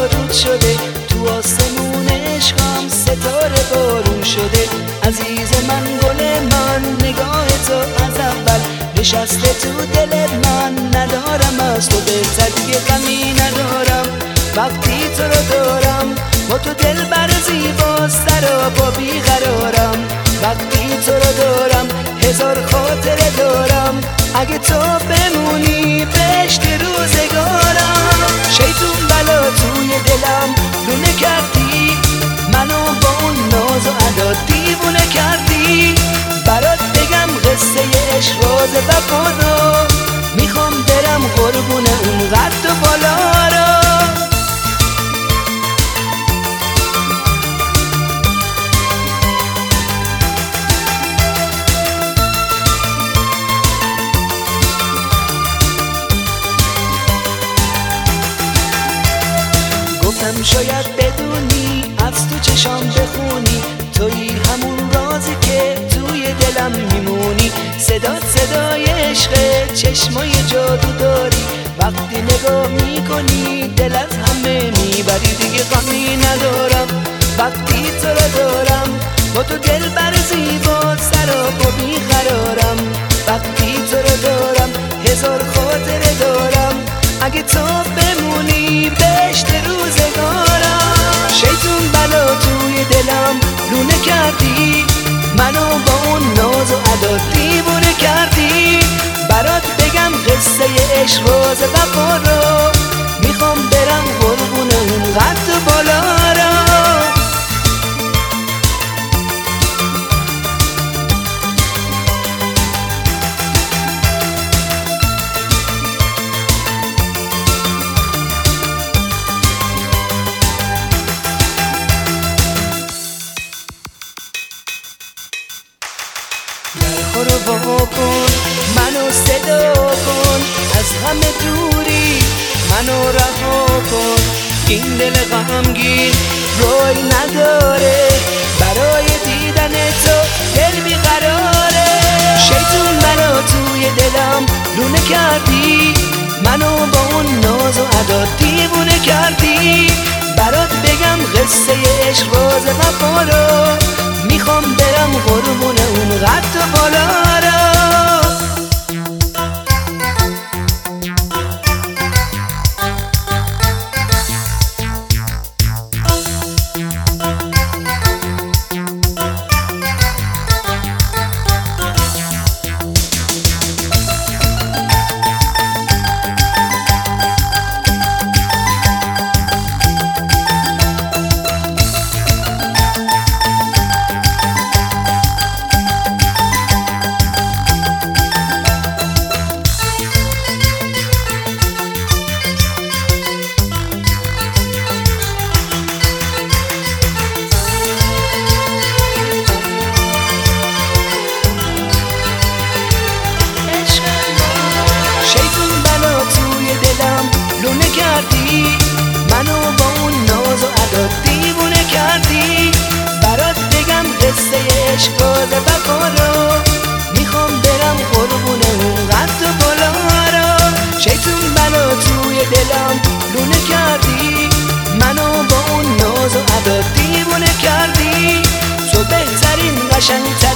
رود شده، تو آسمون عشقم ستاره بارون شده. عزیز من گل من نگاه تو از اول نشسته تو دل من، ندارم از تو بهتر دیگه غمی ندارم وقتی تو رو دارم. با تو دل بر زیباستر و با بیقرارم وقتی تو رو دارم. هزار خاطره دارم اگه تو بمونی بهشت روزگارم. شیطون بلا توی دلم لونه کردی، منو با اون ناز و ادا دیوونه کردی. برات بگم قصه عشق راز وفا رو، میخوام برم قربون اون قد و بالا رو. گفتم شاید بدونی از تو چشام بخونی، تویی همون رازی که توی دلم میمونی. صدات صدای عشقه، چشمای جادو داری، وقتی نگاه میکنی دل از همه میبری. دیگه غمی ندارم وقتی تو رو دارم، با تو دل بر زیبا سراب و بیقرارم وقتی تو رو دارم. هزار خاطره دارم اگه تو بمونی بهشت روزگارم. شیطون بلا توی دلم لونه کردی، منو با اون ناز و ادا دیوونه کردی. برات بگم قصه عشق راز وفا رو، میخوام برم قربون اون قد و بالا رو. درخور و وا کن، منو صدا کن، از همه دوری منو رها کن. این دل غمگین روی نداره، برای دیدن تو دل بیقراره. شیطون منو توی دلم لونه کردی، منو با اون ناز و ادا دیوونه کردی. برات بگم قصه عشق راز وفا رو، میخوام برم قربون اون قد و بالا رو. لونه کردی، منو با اون ناز و ادا دیوونه کردی. برات بگم قصه عشق راز وفا رو، میخوام برم قربون اون قد و بالا رو. شیطون منو توی دلم لونه کردی، منو با اون ناز و ادا دیوونه کردی. تو بهترین قشنگترین